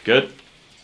Good.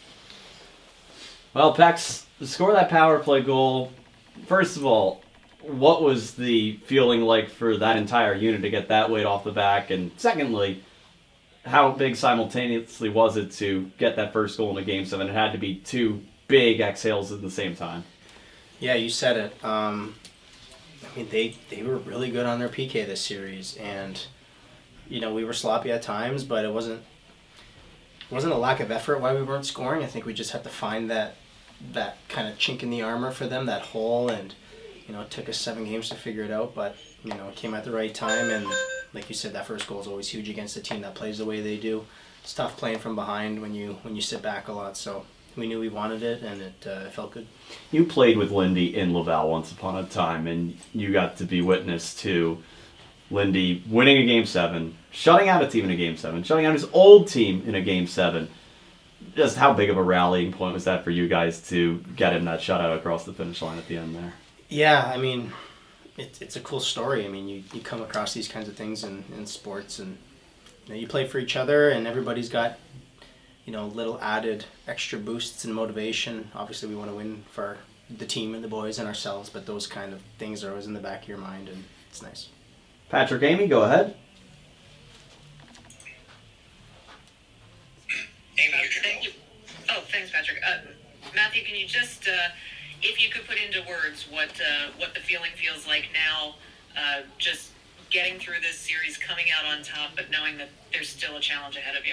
Well, Pex, score that power play goal. First of all, what was the feeling like for that entire unit to get that weight off the back? And secondly, how big simultaneously was it to get that first goal in a game 7? It had to be two big exhales at the same time. Yeah, you said it. I mean, they were really good on their PK this series, and we were sloppy at times, but it wasn't a lack of effort why we weren't scoring. I think we just had to find that kind of chink in the armor for them, that hole, and it took us 7 games to figure it out, but it came at the right time, and like you said, that first goal is always huge against a team that plays the way they do. It's tough playing from behind when you sit back a lot, so we knew we wanted it, and it felt good. You played with Lindy in Laval once upon a time, and you got to be witness to Lindy winning a Game 7, shutting out a team in a Game 7, shutting out his old team in a Game 7. Just how big of a rallying point was that for you guys to get him that shutout across the finish line at the end there? Yeah, I mean, it's a cool story. I mean, you come across these kinds of things in sports, and you play for each other, and everybody's got little added extra boosts and motivation. Obviously, we want to win for the team and the boys and ourselves, but those kind of things are always in the back of your mind, and it's nice. Patrick, Amy, go ahead. Thank you. Oh, thanks, Patrick. Matthew, can you just, if you could put into words what the feeling feels like now, just getting through this series, coming out on top, but knowing that there's still a challenge ahead of you?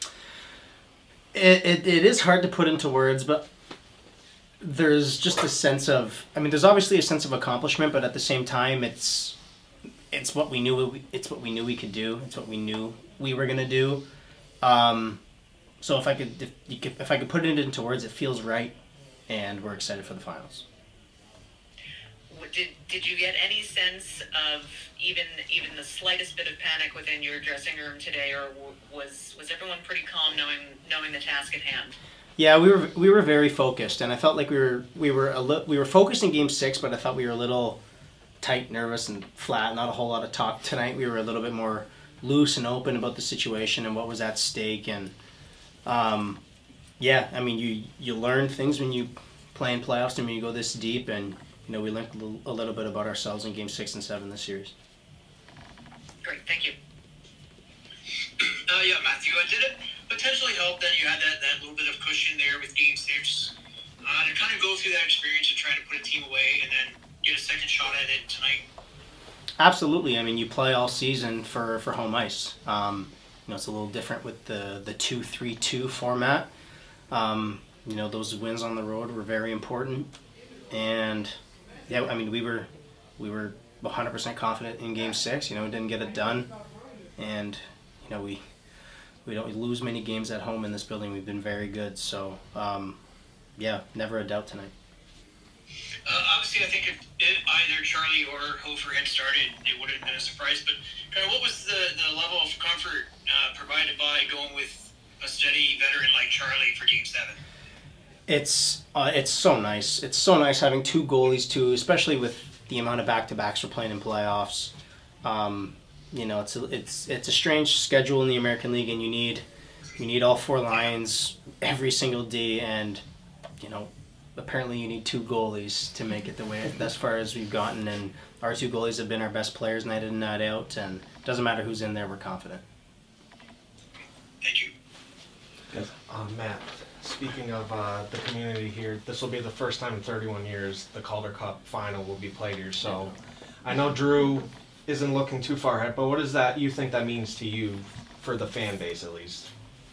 It is hard to put into words, but there's just a sense of, there's obviously a sense of accomplishment, but at the same time, it's what we knew we could do. It's what we knew we were gonna do. So if I could put it into words, it feels right, and we're excited for the finals. Did you get any sense of even the slightest bit of panic within your dressing room today, or was everyone pretty calm knowing the task at hand? Yeah, we were very focused, and I felt like we were focused in Game 6, but I thought we were a little tight, nervous, and flat. Not a whole lot of talk tonight. We were a little bit more loose and open about the situation and what was at stake, and you learn things when you play in playoffs and when you go this deep, and we learned a little bit about ourselves in Game 6 and 7 this series. Great, thank you. Yeah, Matthew, did it potentially help that you had that little bit of cushion there with Game 6 to kind of go through that experience of trying to put a team away and then get a second shot at it tonight? Absolutely. You play all season for home ice. It's a little different with the 2-3-2 format. Those wins on the road were very important, and we were 100% confident in Game 6. Didn't get it done, and we don't lose many games at home in this building. We've been very good, so never a doubt tonight. Obviously, I think if either Charlie or Hofer had started, it would have been a surprise. But kind of what was the level of comfort provided by going with a steady veteran like Charlie for Game 7? It's so nice. It's so nice having 2 goalies too, especially with the amount of back-to-backs we're playing in playoffs. It's a strange schedule in the American League, and you need all 4 lines every single day, and apparently you need 2 goalies to make it the way as far as we've gotten, and our 2 goalies have been our best players night in and night out, and it doesn't matter who's in there, we're confident. Thank you. Yes. Matt, speaking of the community here, this will be the first time in 31 years the Calder Cup final will be played here, so I know Drew isn't looking too far ahead, but what does that you think that means to you for the fan base at least?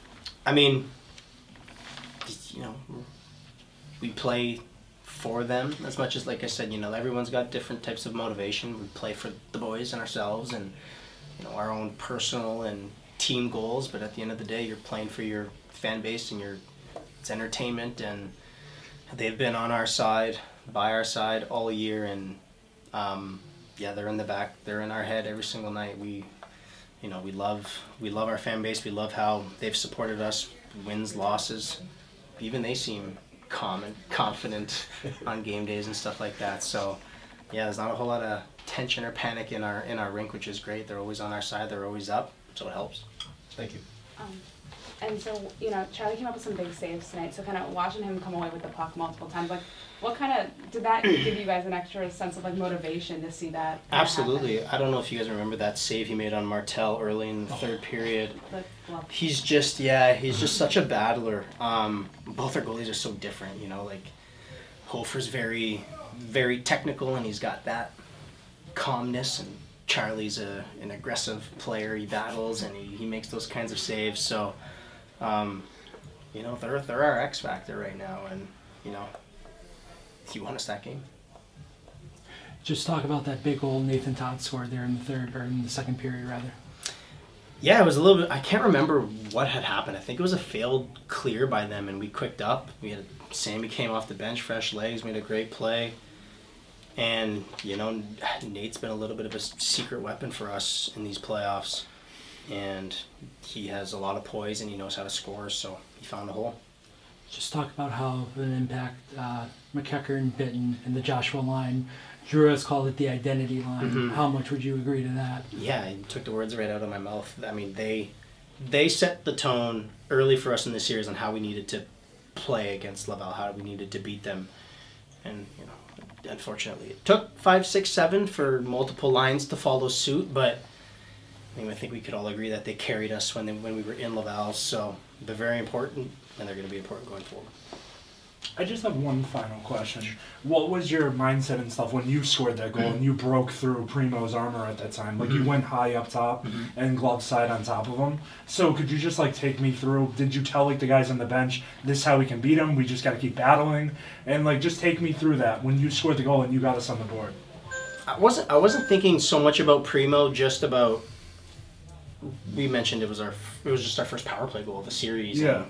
We play for them as much as, like I said, everyone's got different types of motivation. We play for the boys and ourselves and, our own personal and team goals, but at the end of the day, you're playing for your fan base and it's entertainment, and they've been on our side, by our side all year, and they're in the back, they're in our head every single night. We love our fan base. We love how they've supported us, wins, losses. Even they seem calm and confident on game days and stuff like that. So, there's not a whole lot of tension or panic in our rink, which is great. They're always on our side. They're always up, so it helps. Thank you. And so, you know, Charlie came up with some big saves tonight, so kind of watching him come away with the puck multiple times, like, what kind of, did that give you guys an extra sense of, like, motivation to see that? Absolutely. Happen? I don't know if you guys remember that save he made on Martel early in the third period. The glove. He's just such a battler. Both our goalies are so different, you know, like Hofer's very, very technical and he's got that calmness, and Charlie's an aggressive player. He battles and he makes those kinds of saves. So, you know, they're our X factor right now, and you know, he won us that game. Just talk about that big goal Nathan Todd scored there in the third, or in the second period rather. Yeah, it was a little bit. I can't remember what had happened. I think it was a failed clear by them, and we quicked up. Sammy came off the bench, fresh legs, made a great play. And, you know, Nate's been a little bit of a secret weapon for us in these playoffs. And he has a lot of poise and he knows how to score, so he found a hole. Just talk about how an impact McEachern and Bitton and the Joshua line. Drew has called it the identity line. Mm-hmm. How much would you agree to that? Yeah, he took the words right out of my mouth. I mean, they set the tone early for us in the series on how we needed to play against Laval, how we needed to beat them. And, you know, unfortunately, it took 5, 6, 7 for multiple lines to follow suit, but I think we could all agree that they carried us when we were in Laval, so they're very important, and they're going to be important going forward. I just have one final question. What was your mindset and stuff when you scored that goal and you broke through Primo's armor at that time? Like, you went high up top and glove side on top of him. So could you just, like, take me through? Did you tell, like, the guys on the bench, this is how we can beat him, we just got to keep battling? And, like, just take me through that when you scored the goal and you got us on the board. I wasn't thinking so much about Primo, just about, we mentioned it was just our first power play goal of the series. Yeah.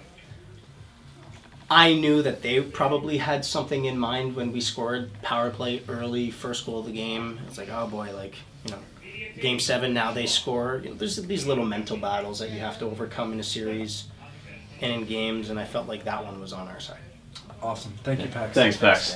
I knew that they probably had something in mind when we scored power play early, first goal of the game. It's like, oh boy, like, you know, game 7, now they score. You know, there's these little mental battles that you have to overcome in a series and in games, and I felt like that one was on our side. Awesome. Thank you, Pax. Thanks, Pax.